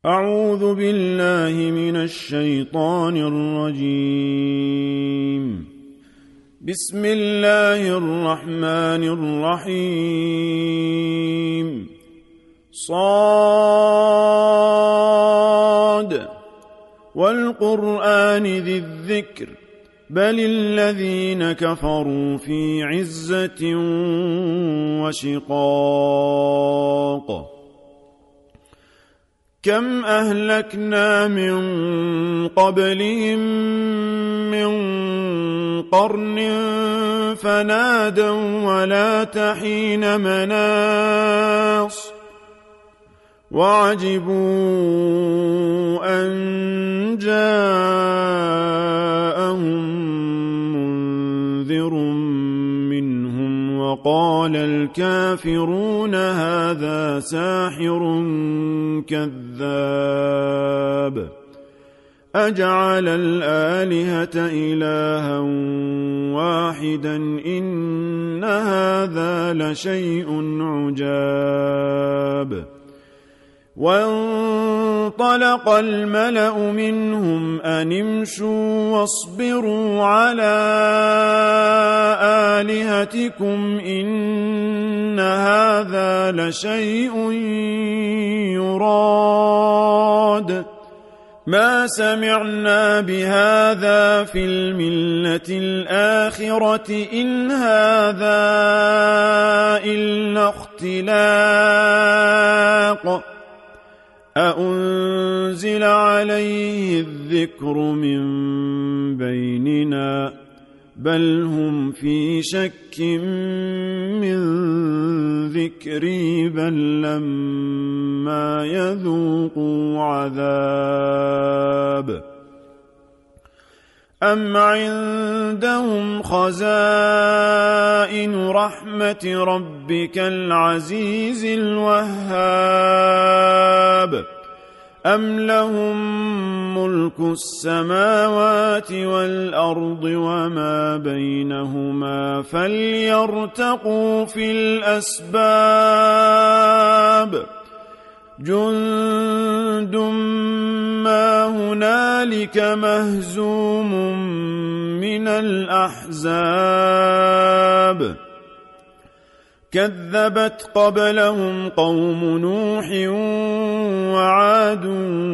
أعوذ بالله من الشيطان الرجيم. بسم الله الرحمن الرحيم. صاد والقرآن ذي الذكر بل الذين كفروا في عزة وشقاق. كم أهلكنا من قبلهم من قرن فنادوا ولا تحين مناص وعجبوا أن جاءهم منذر منهم وقال الكافرون هذا ساحر كذاب أجعل الآلهة إلها واحدا إن هذا لشيء عجاب. وانطلق الملأ منهم أن امشوا واصبروا على آلهتكم إن هذا لشيء يراد ما سمعنا بهذا في الملة الآخرة إن هذا إلا اختلاق أأنزل عليه الذكر من بيننا بل هم في شك من ذكري بل لما يذوقوا عذاب أم عندهم خزائن رحمة ربك العزيز الوهاب أم لهم ملك السماوات والأرض وما بينهما فليرتقوا في الأسباب جند ما هنالك مهزوم من الأحزاب كذبت قبلهم قوم نوح وعاد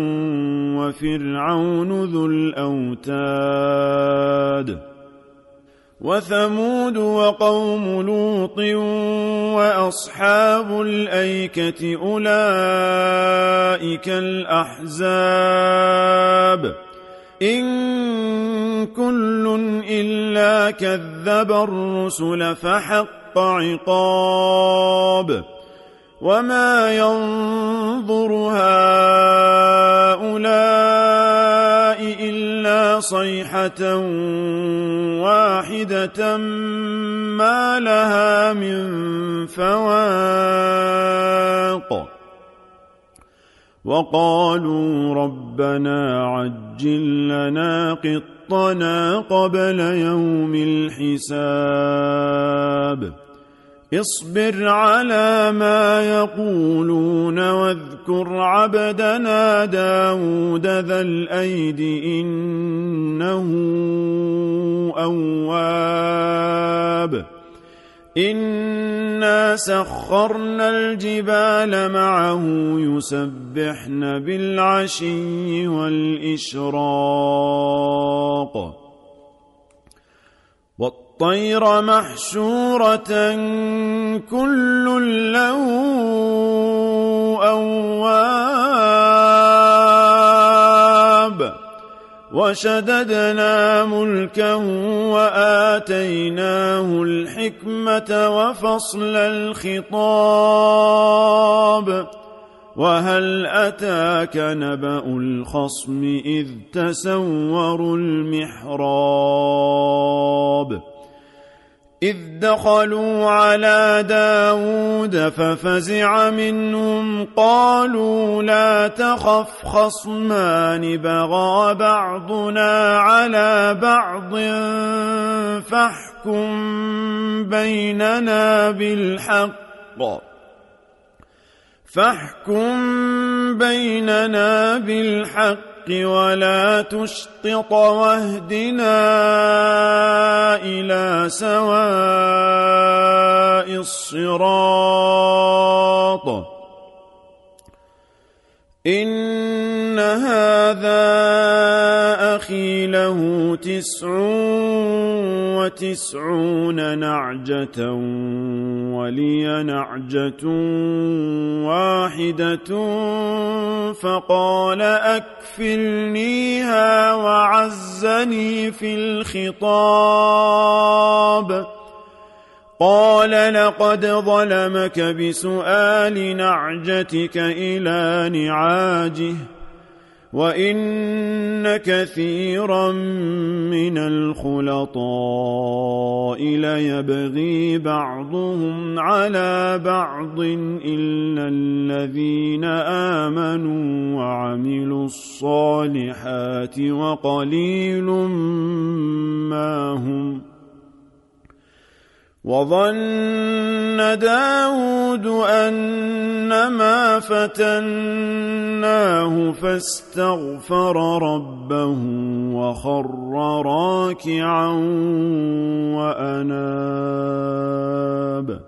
وفرعون ذو الأوتاد وثمود وقوم لوط وأصحاب الأيكة أولئك الأحزاب إن كل إلا كذب الرسل فحق عقاب وما ينظر هؤلاء إلا صيحة واحدة ما لها من فواق وقالوا ربنا عجل لنا قطنا قبل يوم الحساب اصبر على ما يقولون واذكر عبدنا داود ذا الأيد إنه أواب إنا سخرنا الجبال معه يسبحن بالعشي والإشراق والطير محشورة كل له أواب وشددنا ملكه وآتيناه الحكمة وفصل الخطاب وهل أتاك نبأ الخصم إذ تسوروا المحراب إذ دخلوا على داود ففزع منهم قالوا لا تخف خصمان بغى بعضنا على بعض فاحكم بيننا بالحق فاحكم بيننا بالحق ولا تشطط واهدنا إلى سواء الصراط إن هذا أخي له 99 نعجة ولي نعجة واحدة فقال أكفلنيها وعزني في الخطاب قال لقد ظلمك بسؤال نعجتك إلى نعاجه وإن كثيرا من الخلطاء ليبغي بعضهم على بعض إلا الذين آمنوا وعملوا الصالحات وقليل ما هم وظن داود أنما فتناه فاستغفر ربه وخر راكعا وأناب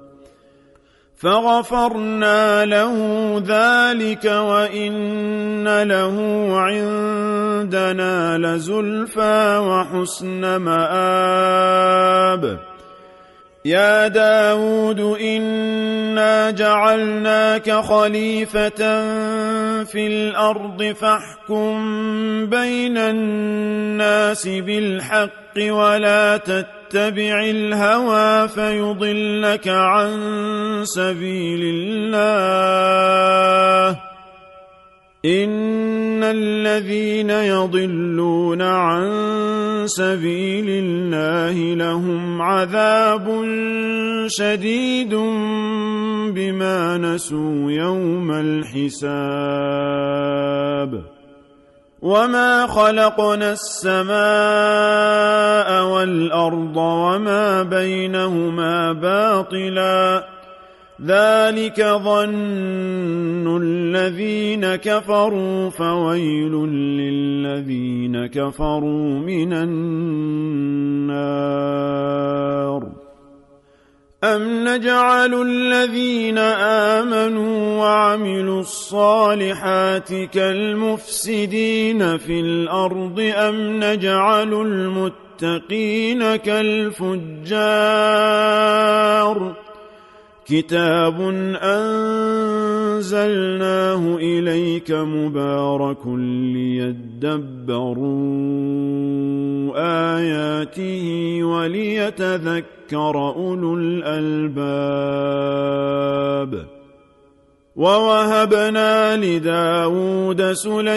فغفرنا له ذلك وإن له عندنا لزلفى وحسن مآب يا داود إنا جعلناك خليفة في الأرض فاحكم بين الناس بالحق ولا تتبع الهوى فيضلك عن سبيل الله إن الذين يضلون عن سبيل الله لهم عذاب شديد بما نسوا يوم الحساب وما خلقنا السماء والأرض وما بينهما باطلا ذلك ظن الذين كفروا فويل للذين كفروا من النار أم نجعل الذين آمنوا وعملوا الصالحات كالمفسدين في الأرض أم نجعل المتقين كالفجار كتاب أنزلناه إليك مبارك ليدبروا آياته وليتذكر أولو الألباب ووهبنا لداود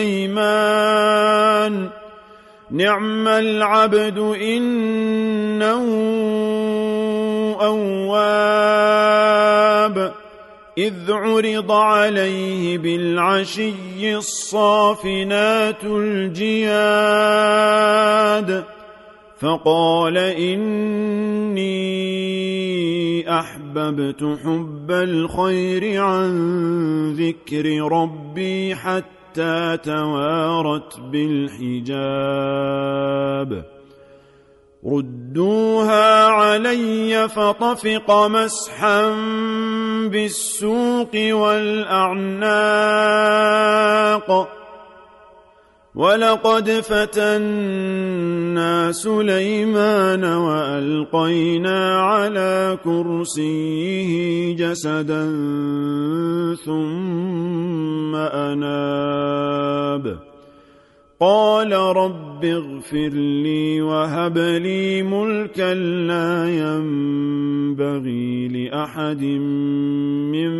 سليمان نعم العبد إنه أواب إذ عرض عليه بالعشي الصافنات الجياد فقال إني أحببت حب الخير عن ذكر ربي حتى توارت بالحجاب ردوها علي فطفق مسحا بالسوق والأعناق ولقد فتنا سليمان وألقينا على كرسيه جسدا ثم أناب قال رب اغفر لي وهب لي ملكا لا ينبغي لأحد من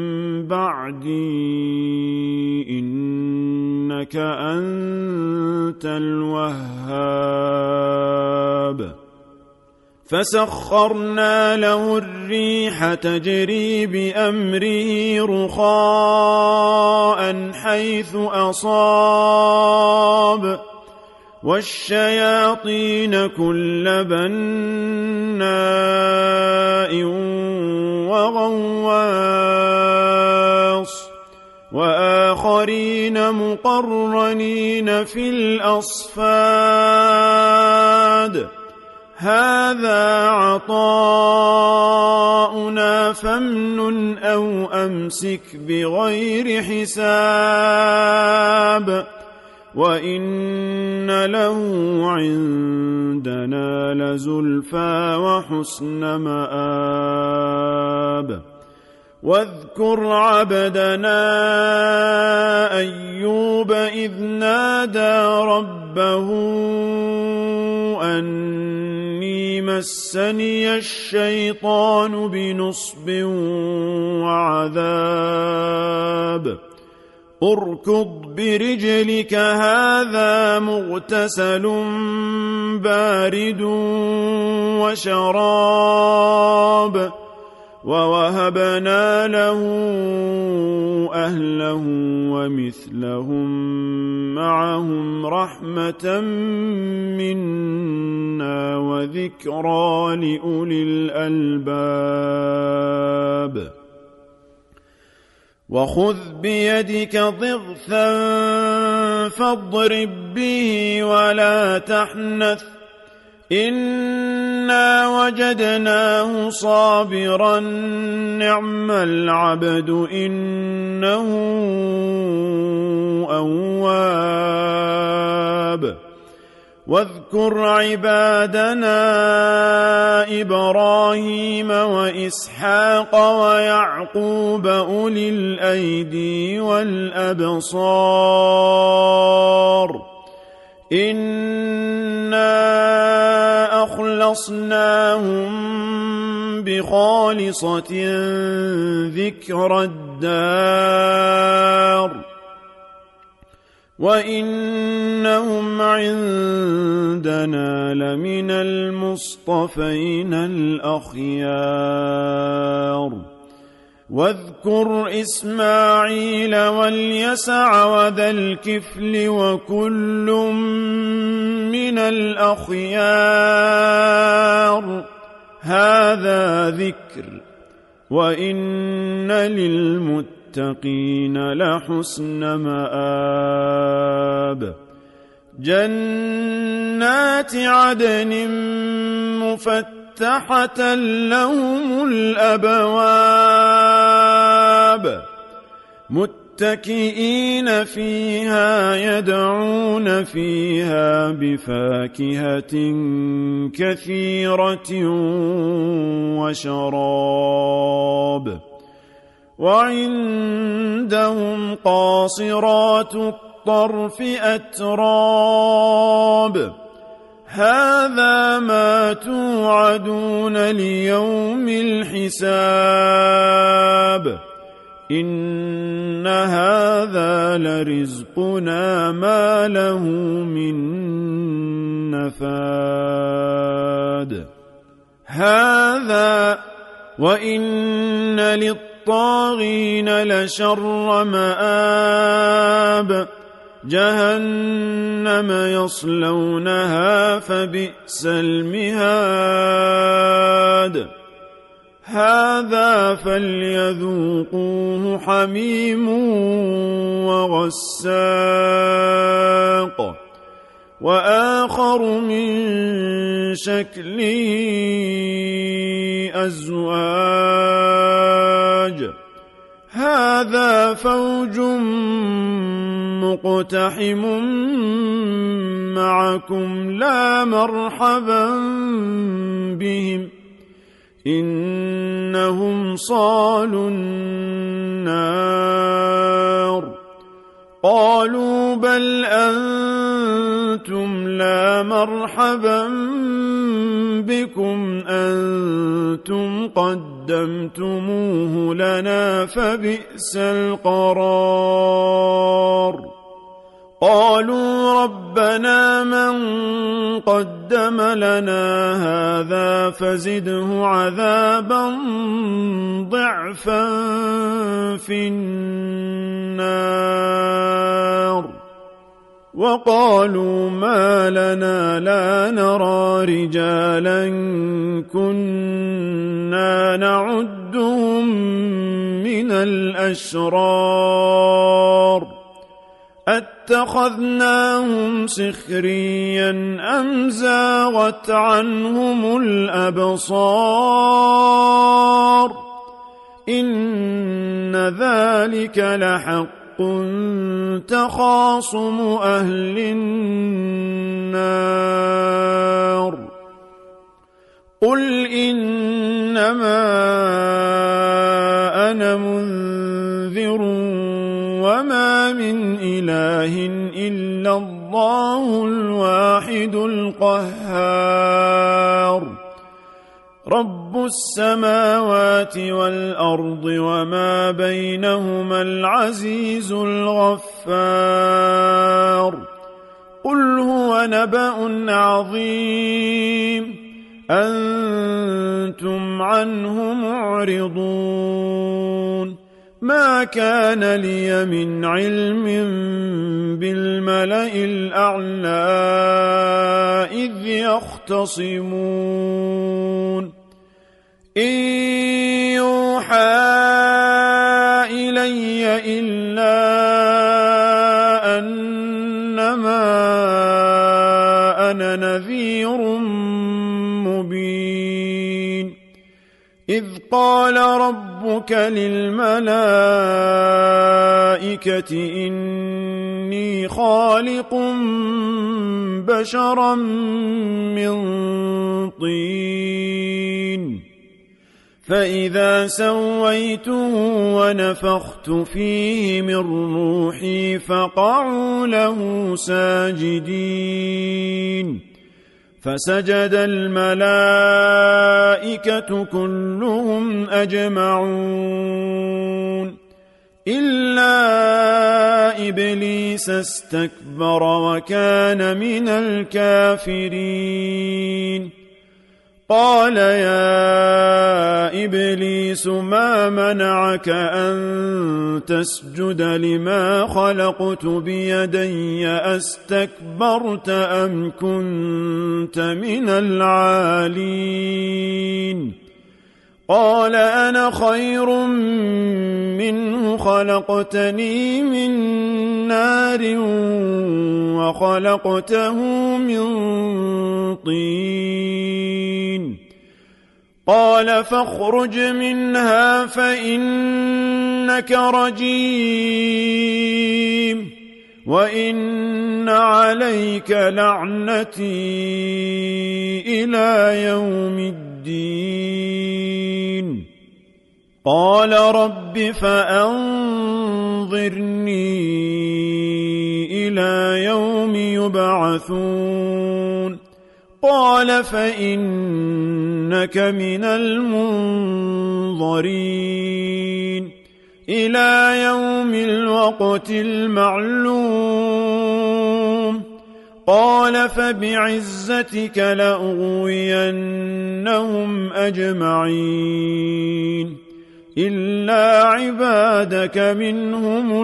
بعدي إنك أنت الوهاب فسخرنا له الريح تجري بأمره رخاء حيث أصاب والشياطين كل بناء وغواص وآخرين مقرنين في الأصفاد هذا عطاؤنا فامنن أو أمسك بغير حساب وإن له عندنا لزلفى وحسن مآب واذكر عبدنا أيوب إذ نادى ربه أني مسني الشيطان بنصب وعذاب اركض برجلك هذا مغتسل بارد وشراب ووهبنا له أهله ومثلهم معهم رحمة منا وذكرى لأولي الألباب وخذ بيدك ضغثا فاضرب به ولا تحنث إنا وجدناه صابرا نعم العبد إنه أواب واذكر عبادنا إبراهيم وإسحاق ويعقوب أولي الأيدي والأبصار إنا أخلصناهم بخالصة ذكر الدار وإنهم عندنا لمن المصطفين الأخيار واذكر إسماعيل واليسع وذا الكفل وكل من الأخيار هذا ذكر وإن للمتقين لحسن مآب جنات عدن مفتحة لهم الأبواب متكئين فيها يدعون فيها بفاكهة كثيرة وشراب وعندهم قاصرات الطرف أتراب هذا ما توعدون ليوم الحساب إن هذا لرزقنا ما له من نفاد هذا وإن للطاغين لشر مآب جهنم يصلونها فبئس المهاد هذا فليذوقوه حميم وغساق وآخر من شكله أزواج هذا فوج مقتحم معكم لا مرحبا بهم إنهم صالوا النار قالوا بل أنتم لا مرحبا بكم أنتم قدمتموه لنا فبئس القرار قالوا ربنا من قدم لنا هذا فزده عذابا ضعفا في النار وقالوا ما لنا لا نرى رجالا كنا نعدهم من الأشرار أتخذناهم سخريا أم زاغت عنهم الأبصار إن ذلك لحق تخاصم أهل النار قل إنما أنا منذر وما من إله إلا الله الواحد القهار رب السماوات والأرض وما بينهما العزيز الغفار قل هو نبأ عظيم أنتم عنه معرضون ما كان لي من علم بالملأ الأعلى إذ يختصمون إن يوحى إلي إلا أنما أنا نذير مبين إذ قال ربك للملائكة إني خالق بشرا من طين فإذا سويته ونفخت فيه من روحي فقعوا له ساجدين فسجد الملائكة كلهم أجمعون إلا إبليس استكبر وكان من الكافرين قال يا إبليس ما منعك أن تسجد لما خلقت بيدي أستكبرت أم كنت من العالين قال أنا خير منه خلقتني من نار وخلقته من طين قال فاخرج منها فإنك رجيم وإن عليك لعنتي إلى يوم الدين قال رب فأنظرني إلى يوم يبعثون قال فإنك من المنظرين إلى يوم الوقت المعلوم قال فبعزتك لأغوينهم أجمعين إلا عبادك منهم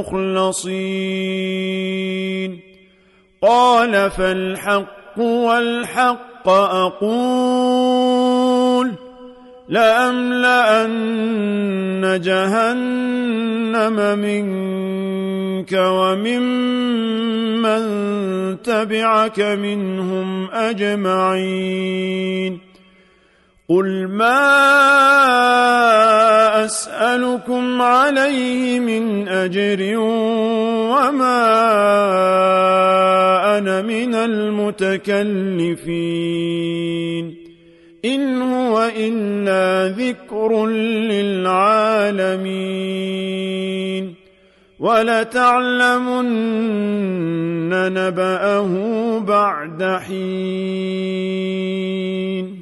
المخلصين قال فالحق والحق أقول لأملأن جهنم منك وممن تبعك منهم أجمعين قل ما أسألكم عليه من أجر وما أنا من المتكلفين إن هو إلا ذكر للعالمين ولتعلمن نبأه بعد حين